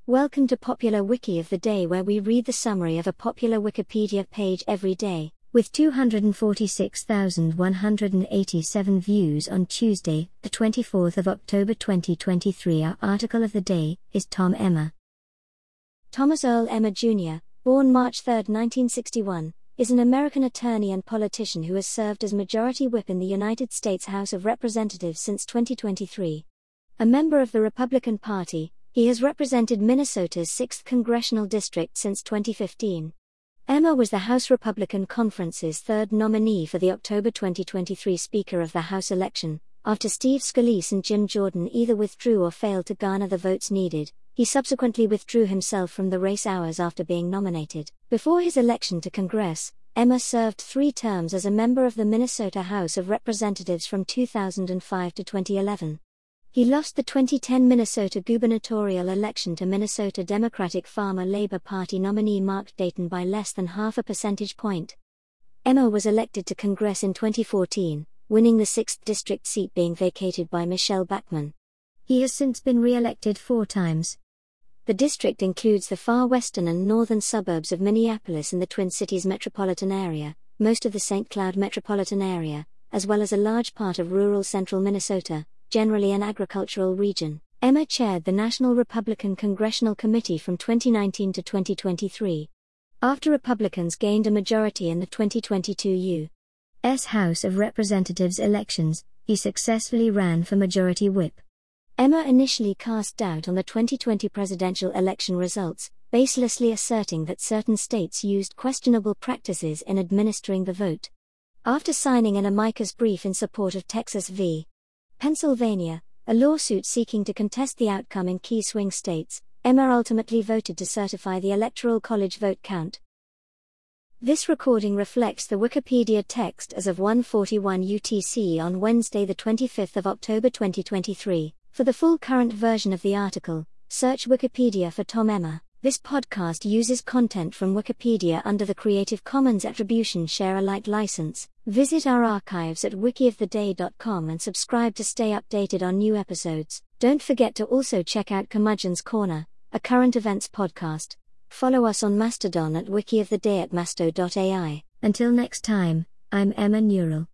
Welcome to Popular Wiki of the Day, where we read the summary of a popular Wikipedia page every day. With 246,187 views on Tuesday, the 24th of October 2023, our article of the day is Tom Emmer. Thomas Earl Emmer Jr., born March 3, 1961, is an American attorney and politician who has served as Majority Whip in the United States House of Representatives since 2023. A member of the Republican Party, he has represented Minnesota's 6th congressional district since 2015. Emmer was the House Republican Conference's third nominee for the October 2023 Speaker of the House election. After Steve Scalise and Jim Jordan either withdrew or failed to garner the votes needed, he subsequently withdrew himself from the race hours after being nominated. Before his election to Congress, Emmer served 3 terms as a member of the Minnesota House of Representatives from 2005 to 2011. He lost the 2010 Minnesota gubernatorial election to Minnesota Democratic Farmer Labor Party nominee Mark Dayton by less than half a percentage point. Emmer was elected to Congress in 2014, winning the 6th district seat being vacated by Michelle Bachmann. He has since been re-elected 4 times. The district includes the far western and northern suburbs of Minneapolis and the Twin Cities metropolitan area, most of the St. Cloud metropolitan area, as well as a large part of rural central Minnesota, generally an agricultural region. Emmer chaired the National Republican Congressional Committee from 2019 to 2023. After Republicans gained a majority in the 2022 U.S. House of Representatives elections, he successfully ran for Majority Whip. Emmer initially cast doubt on the 2020 presidential election results, baselessly asserting that certain states used questionable practices in administering the vote. After signing an amicus brief in support of Texas v. Pennsylvania, a lawsuit seeking to contest the outcome in key swing states, Emmer ultimately voted to certify the Electoral College vote count. This recording reflects the Wikipedia text as of 1:41 UTC on Wednesday, the 25th of October 2023. For the full current version of the article, search Wikipedia for Tom Emmer. This podcast uses content from Wikipedia under the Creative Commons Attribution Share Alike license. Visit our archives at wikioftheday.com and subscribe to stay updated on new episodes. Don't forget to also check out Curmudgeon's Corner, a current events podcast. Follow us on Mastodon at wikioftheday@masto.ai. Until next time, I'm Emma Neural.